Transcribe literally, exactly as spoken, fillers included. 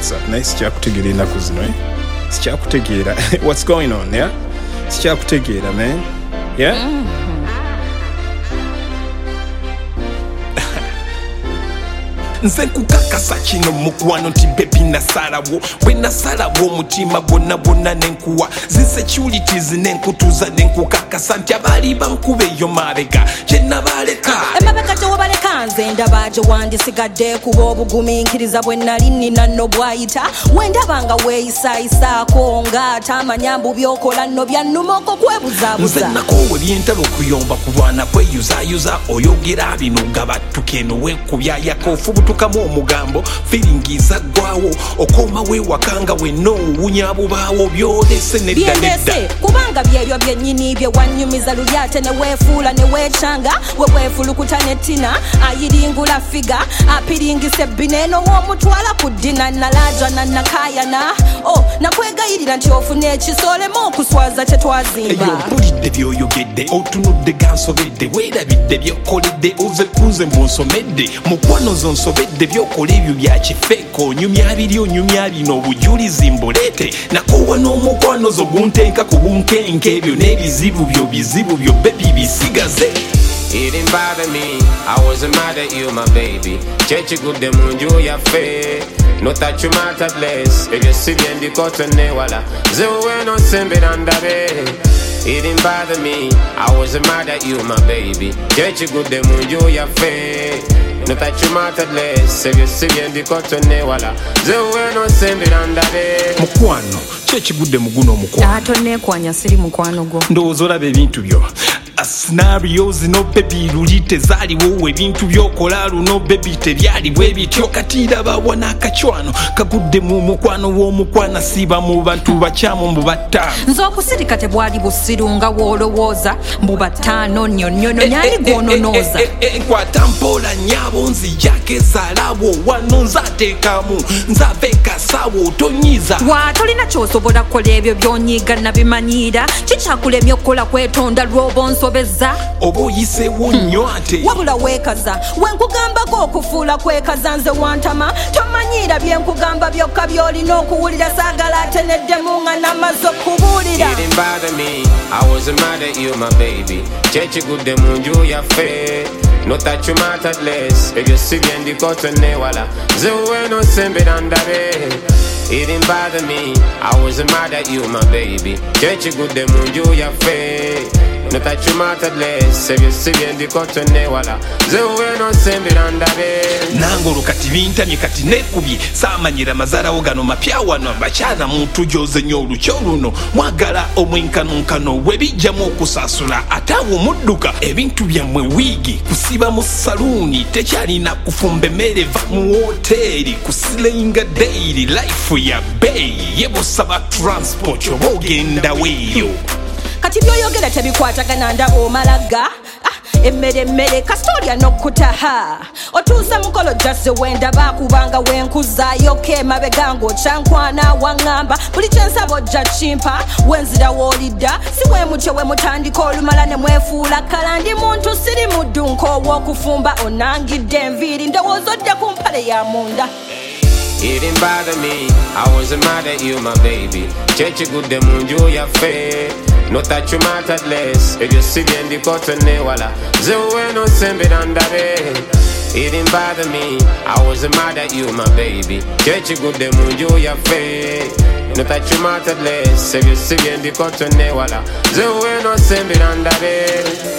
kubuuza naye sikyakutegeera ennaku zino eh? Sikyakutegeera what's going on yeah? Sikyakutegeera man yeah? Mm. Nze nkukakasa kino mukwano nti bebi nasalawo bwe nasalawo omutima gwonna gwonna nenkuwa zinsecurities nenkutuza nenkukakasa nti abaali bankuba eyo mabega gye nabaleka emabega gye wabaleka nze ndaba gye wandisigadde kuba obugumiikiriza bwe nali nina nno bwayita wendabanga weeyisayisaako ng'atamanya mbu byokola nno byannuma okwokwebuzaabuza nze nakoowe byentalo okuyomba kulwana kweyuzayuza oyogera bino gabattuka eno wekubyayako ofubutu tukamu omugambo firingiza gwawo okoma wewakanga wenno wunyabubaawo byolese nedda nedda kubanga byebyo byennyini bye wanyumiza luli ate ne weefuula ne weecanga we weefulukuta nettina ayiringula figa apiringisa ebbineno w'omutwala ku ddina nalaja nannakayana o nakwegayirira nti ofune ekisoolemu okuswaza kye twazimba eyo mpulidde byoyogedde otunudde gansobedde weerabidde byokoledde oze kunze mbonsomedde mukwano zonsobedde de byokola ebyo bya kifeeko onyumya biri onyumya bino obujulizi mbuleete nakowa n'omukwano zo guntenka ku bunkenke ebyo n'ebizibu byo bizibu byo bebi bisigaze. It didn't bother me, I wasn't mad at you, my baby. Chechi good de munju ya fe. No touch you matter less. If you see bien di cotone wala. Zewe no sembe andare. It didn't bother me, I wasn't mad at you, my baby. Chechi good de munju ya fe. No touch you matter less. If you see bien di cotone wala. Zewe no sembe andare. Mukwano, chechi good de muguno mukwano. Atone kwanya siri mukwano go. Ndowooza olaba ebintu byo. Scenarios no baby luli tezaaliwo ebintu byokola luno baby tebyaliwo ebityo kati ndaba n'akacwano kagudde mu mukwano w'omukwana siba mu bantu bakyamu mbu battaano nze okusirika tebwali busiru nga w'olowooza mbu battaano nnyonnyono nyani gw'ononooza nkwata mpola nnyabo nzijako ezaalabo wano nzaateekamu nzava ekasaawo tonyiza wa tolina ky'osobola kukola ebyo by'onyiiga nabimanyiira kikyakulemya okukola kwetonda lw'obonso oba oyiseewo nnyo ate wabula weekaza wenkugambako okufuula kwekaza nze wantama tomanyiira byenkugamba byokka by'olina okuwulira saagala ate neddemu nga namaze okubuulira kyekigudde mu nju yaffe no touch you matter less ebyo si bye ndikotone wala zewe no sembera ndabe. It didn't bother me, I wasn't mad at you, my baby. Chechi good de munju ya fe. No touch you matter less. If you see bien di cotone wala. Zewe no sembi nandabe. Nangolo kati bintamye kati nekubye saamanyira mazarawo gano mapya wano bakyala muntu gyoze nnyo olukyo luno mwagala omwenkanunkano webijjamu okusasula ataawo mudduka ebintu byammwe wiigi kusiba mu saluuni tekyalina kufumba emmere va mu woteeri kusilenga daily life ya bay yebosaba transport oba ogenda weeyo kati byoyogera tebikwatagana ndaba omalaga emmere emmere kasitolya n'okkutaha otuusa mukolo jazze wenda baakubanga wenkuzaayo k'emabega ng'okyankwana waŋŋamba buli kyensaba ojja kimpa wenzira w'olidda si bwe mutyo we mutandika olumala ne mwefuula kala ndi muntu siri muddu nk'ow'okufumba onangidde enviiri ndowooza odda ku mpale ya munda. It didn't bother me, I wasn't mad at you, my baby. Chechi good de munju ya fe. No touch you matter less. If you see bien di cotone wala. Zewe no sembe nandabe. It didn't bother me, I wasn't mad at you, my baby. Chechi good de munju ya fe. No touch you matter less. If you see bien di cotone wala. Zewe no sembe nandabe.